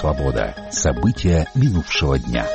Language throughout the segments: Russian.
свобода. События минувшего дня.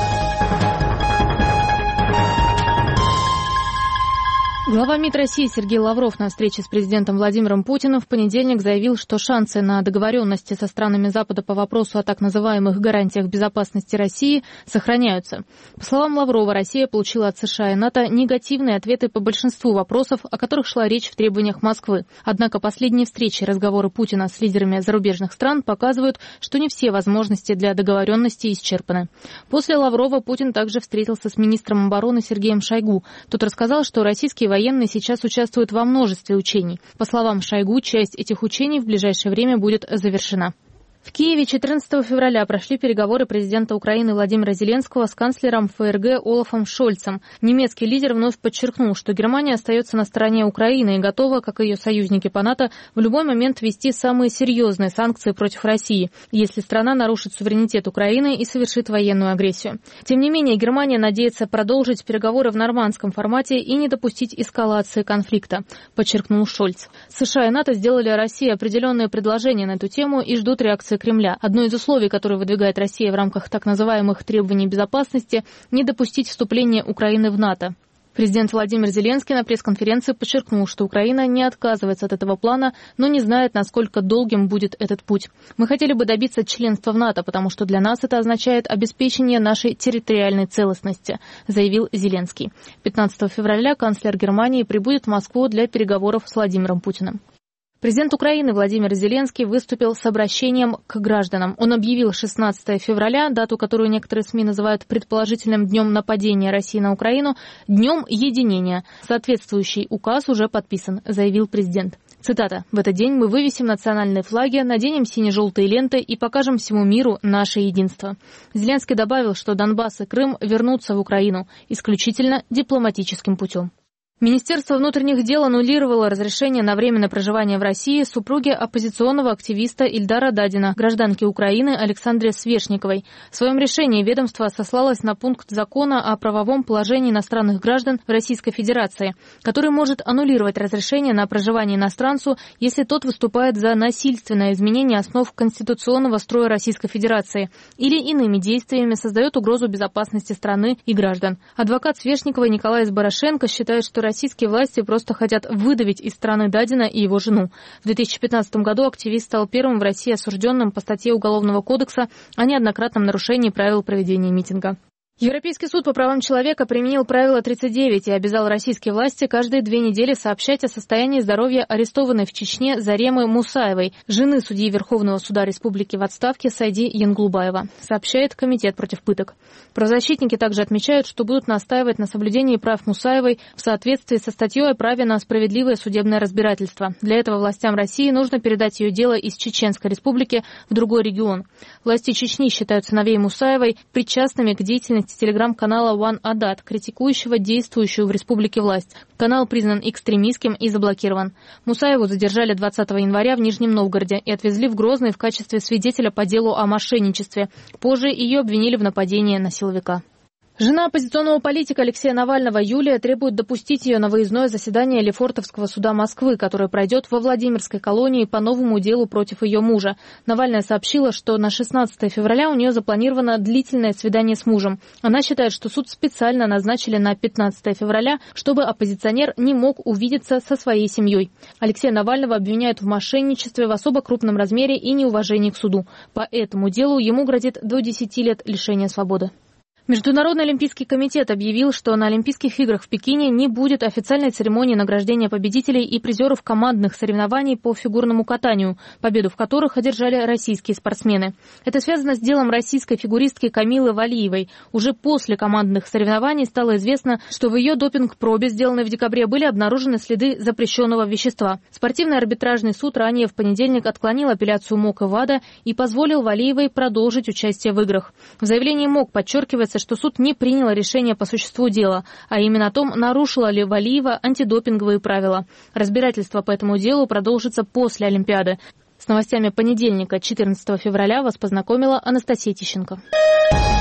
Глава МИД России Сергей Лавров на встрече с президентом Владимиром Путиным в понедельник заявил, что шансы на договоренности со странами Запада по вопросу о так называемых гарантиях безопасности России сохраняются. По словам Лаврова, Россия получила от США и НАТО негативные ответы по большинству вопросов, о которых шла речь в требованиях Москвы. Однако последние встречи и разговоры Путина с лидерами зарубежных стран показывают, что не все возможности для договоренности исчерпаны. После Лаврова Путин также встретился с министром обороны Сергеем Шойгу. Тот рассказал, что российские военные сейчас участвуют во множестве учений. По словам Шойгу, часть этих учений в ближайшее время будет завершена. В Киеве 14 февраля прошли переговоры президента Украины Владимира Зеленского с канцлером ФРГ Олафом Шольцем. Немецкий лидер вновь подчеркнул, что Германия остается на стороне Украины и готова, как и ее союзники по НАТО, в любой момент ввести самые серьезные санкции против России, если страна нарушит суверенитет Украины и совершит военную агрессию. Тем не менее, Германия надеется продолжить переговоры в нормандском формате и не допустить эскалации конфликта, подчеркнул Шольц. США и НАТО сделали России определенные предложения на эту тему и ждут реакции Кремля. Одно из условий, которое выдвигает Россия в рамках так называемых требований безопасности, не допустить вступления Украины в НАТО. Президент Владимир Зеленский на пресс-конференции подчеркнул, что Украина не отказывается от этого плана, но не знает, насколько долгим будет этот путь. Мы хотели бы добиться членства в НАТО, потому что для нас это означает обеспечение нашей территориальной целостности, заявил Зеленский. 15 февраля канцлер Германии прибудет в Москву для переговоров с Владимиром Путиным. Президент Украины Владимир Зеленский выступил с обращением к гражданам. Он объявил 16 февраля, дату, которую некоторые СМИ называют предположительным днем нападения России на Украину, днем единения. Соответствующий указ уже подписан, заявил президент. Цитата. «В этот день мы вывесим национальные флаги, наденем сине-желтые ленты и покажем всему миру наше единство». Зеленский добавил, что Донбасс и Крым вернутся в Украину исключительно дипломатическим путем. Министерство внутренних дел аннулировало разрешение на временное проживание в России супруги оппозиционного активиста Ильдара Дадина, гражданки Украины Александре Свешниковой. В своем решении ведомство сослалось на пункт закона о правовом положении иностранных граждан в Российской Федерации, который может аннулировать разрешение на проживание иностранцу, если тот выступает за насильственное изменение основ конституционного строя Российской Федерации или иными действиями создает угрозу безопасности страны и граждан. Адвокат Свешниковой Николай Сборошенко считает, что российские власти просто хотят выдавить из страны Дадина и его жену. В 2015 году активист стал первым в России осужденным по статье Уголовного кодекса о неоднократном нарушении правил проведения митинга. Европейский суд по правам человека применил правило 39 и обязал российские власти каждые 2 недели сообщать о состоянии здоровья арестованной в Чечне Заремы Мусаевой, жены судьи Верховного суда Республики в отставке Сайди Янглубаева, сообщает Комитет против пыток. Правозащитники также отмечают, что будут настаивать на соблюдении прав Мусаевой в соответствии со статьей о праве на справедливое судебное разбирательство. Для этого властям России нужно передать ее дело из Чеченской Республики в другой регион. Власти Чечни считают сыновей Мусаевой причастными к деятельности телеграм-канала One Adat, критикующего действующую в республике власть. Канал признан экстремистским и заблокирован. Мусаеву задержали 20 января в Нижнем Новгороде и отвезли в Грозный в качестве свидетеля по делу о мошенничестве. Позже ее обвинили в нападении на силовика. Жена оппозиционного политика Алексея Навального Юлия требует допустить ее на выездное заседание Лефортовского суда Москвы, которое пройдет во Владимирской колонии по новому делу против ее мужа. Навальная сообщила, что на 16 февраля у нее запланировано длительное свидание с мужем. Она считает, что суд специально назначили на 15 февраля, чтобы оппозиционер не мог увидеться со своей семьей. Алексея Навального обвиняют в мошенничестве в особо крупном размере и неуважении к суду. По этому делу ему грозит до 10 лет лишения свободы. Международный олимпийский комитет объявил, что на Олимпийских играх в Пекине не будет официальной церемонии награждения победителей и призеров командных соревнований по фигурному катанию, победу в которых одержали российские спортсмены. Это связано с делом российской фигуристки Камилы Валиевой. Уже после командных соревнований стало известно, что в ее допинг-пробе, сделанной в декабре, были обнаружены следы запрещенного вещества. Спортивный арбитражный суд ранее в понедельник отклонил апелляцию МОК и ВАДА и позволил Валиевой продолжить участие в играх. В заявлении МОК подчеркивается, что суд не принял решение по существу дела, а именно о том, нарушила ли Валиева антидопинговые правила. Разбирательство по этому делу продолжится после Олимпиады. С новостями понедельника, 14 февраля, вас познакомила Анастасия Тищенко.